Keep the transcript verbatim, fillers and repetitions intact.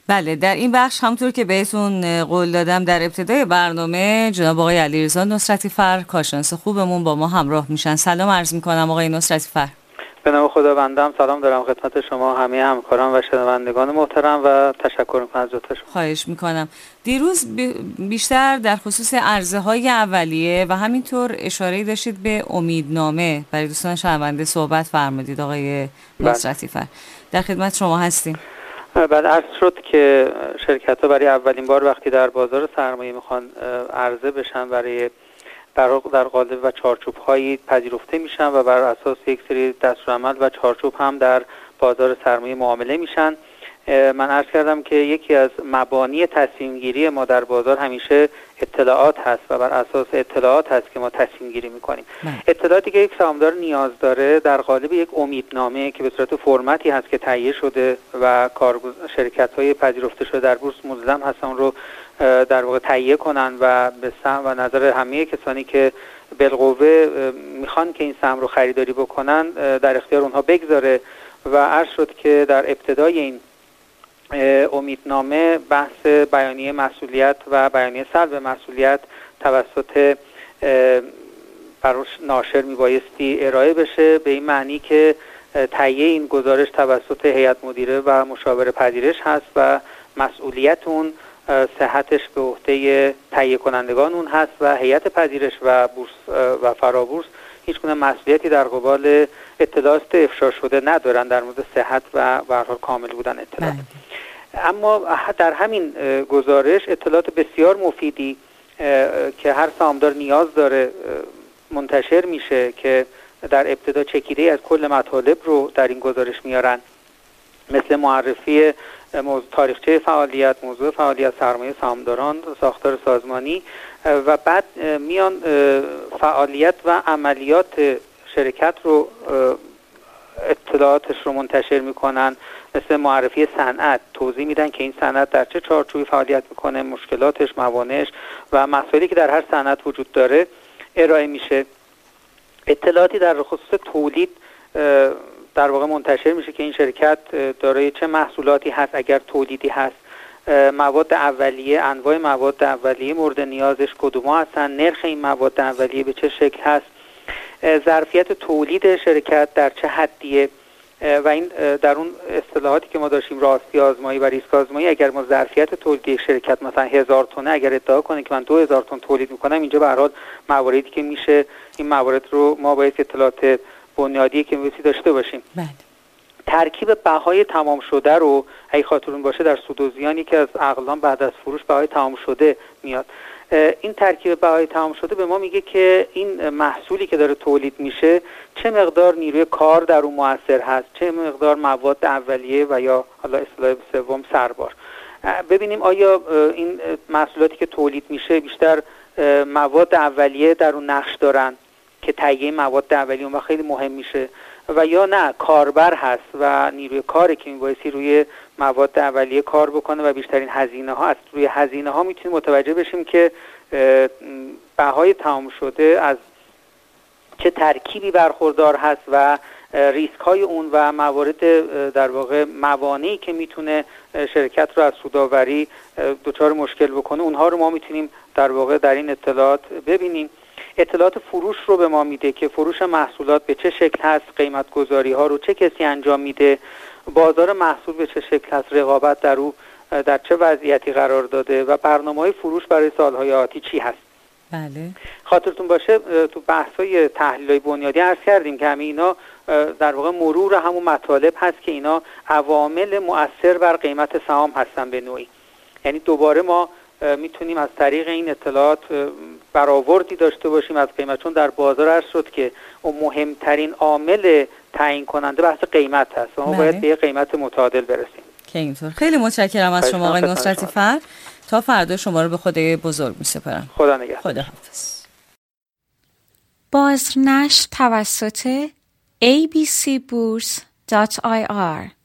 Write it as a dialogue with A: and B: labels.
A: بله، در این بخش همونطور که بهتون قول دادم در ابتدای برنامه جناب آقای علیرضا نصرتی فر کارشناس خوبمون با ما همراه میشن. سلام عرض میکنم آقای نصرتی فر.
B: به نام خداوندم سلام دارم خدمت شما همه همکاران و شنوندگان محترم و تشکر میکنم از لطف شما.
A: خواهش میکنم. دیروز بیشتر در خصوص عرضه های اولیه و همینطور اشاره داشتید به امیدنامه برای دوستان شنونده صحبت فرمودید آقای نصرتی فر. در خدمت شما هستیم.
B: بعد عرض شد که شرکت ها برای اولین بار وقتی در بازار سرمایه میخوان عرضه بشن برای در قالب و چارچوب هایی پذیرفته میشن و بر اساس یک سری دستورالعمل و چارچوب هم در بازار سرمایه معامله میشن. من عرض کردم که یکی از مبانی تصمیم گیری ما در بازار همیشه اطلاعات هست و بر اساس اطلاعات هست که ما تصمیم گیری میکنیم. اطلاعاتی که یک سهامدار نیاز داره در قالب یک امیدنامه که به صورت فرمتی هست که تهیه شده و شرکت های پذیرفته شده در بورس ملزم هستن رو در واقع تهیه کنن و به سهم و نظر همه کسانی که بالقوه میخوان که این سهم رو خریداری بکنن در اختیار اونها بگذاره. و عرض شد که در ابتدای این امیدنامه بحث بیانیه مسئولیت و بیانیه سلب مسئولیت توسط براش ناشر میبایستی ارائه بشه، به این معنی که تهیه این گزارش توسط هیئت مدیره و مشاور پذیرش هست و مسئولیت اون صحتش به عهده تهیه کنندگان اون هست و هیئت پذیرش و بورس و فرابورس هیچ گونه مسئولیتی در قبال اطلاعات افشا شده ندارن در مورد صحت و به هر حال کامل بودن اطلاعات. اما در همین گزارش اطلاعات بسیار مفیدی که هر سهامدار نیاز داره منتشر میشه که در ابتدا چکیده از کل مطالب رو در این گزارش میارن، مثل معرفی موضوع تاریخچه فعالیت، موضوع فعالیت سرمایه سهامداران، ساختار سازمانی و بعد میان فعالیت و عملیات شرکت رو اطلاعاتش رو منتشر میکنن، مثل معرفی صنعت، توضیح میدن که این صنعت در چه چارچوبی فعالیت میکنه، مشکلاتش، موانعش و مسائلی که در هر صنعت وجود داره ارائه میشه. اطلاعاتی در خصوص تولید در واقع منتشر میشه که این شرکت دارای چه محصولاتی هست اگر تولیدی هست، مواد اولیه، انواع مواد اولیه مورد نیازش کدوم هستن، نرخ این مواد اولیه به چه شکل هست، ظرفیت تولید شرکت در چه حدیه و این در اون اصطلاحاتی که ما داشتیم راستی آزمایی و ریسک آزمایی، اگر ما ظرفیت تولید یک شرکت مثلا هزار تونه اگر ادعا کنه که من دو هزار تن تولید میکنم، اینجا به هر حال مواردی که میشه این موارد رو ما باید اطلاعات بنیادی که می‌بایستی داشته باشیم. بله. ترکیب بهای تمام شده رو اگه خاطرون باشه در سود و زیان یکی از اقلام بعد از فروش بهای تمام شده میاد. این ترکیب بهای تمام شده به ما میگه که این محصولی که داره تولید میشه چه مقدار نیروی کار در اون مؤثر هست، چه مقدار مواد اولیه و یا حالا اصطلاح سوم سربار. ببینیم آیا این محصولاتی که تولید میشه بیشتر مواد اولیه در اون نقش دارن که تهیه مواد اولیه اون خیلی مهم میشه و یا نه کاربر هست و نیروی کاری که میبایستی روی مواد اولیه کار بکنه و بیشترین هزینه ها است. روی هزینه ها میتونیم متوجه بشیم که بهای تمام شده از چه ترکیبی برخوردار هست و ریسک های اون و موارد در واقع موانعی که میتونه شرکت رو از سودآوری دچار مشکل بکنه اونها رو ما میتونیم در واقع در این اطلاعات ببینیم. اطلاعات فروش رو به ما میده که فروش محصولات به چه شکل هست، قیمت گذاری ها رو چه کسی انجام میده، بازار محصول به چه شکل هست، رقابت در او در چه وضعیتی قرار داده و برنامه‌های فروش برای سالهای آتی چی هست.
A: بله.
B: خاطرتون باشه تو بحث‌های تحلیل‌های بنیادی عرض کردیم که همه اینا در واقع مرور همون مطالب هست که اینا عوامل مؤثر بر قیمت سهام هستن به نوعی. یعنی دوباره ما میتونیم از طریق این اطلاعات برآوردی داشته باشیم از قیمت، چون در بازار عرض شد که اون مهمترین عامل تعیین کننده بحث قیمت هست و ما باید به قیمت متعادل برسیم.
A: که اینطور. خیلی متشکرم از شما آقای نصرتی فر. تا فردا شما رو به خدای بزرگ میسپارم.
B: خدا نگهدار.
A: خدا حافظ.
C: بازنشر توسط ای بی سی بورس دات آی آر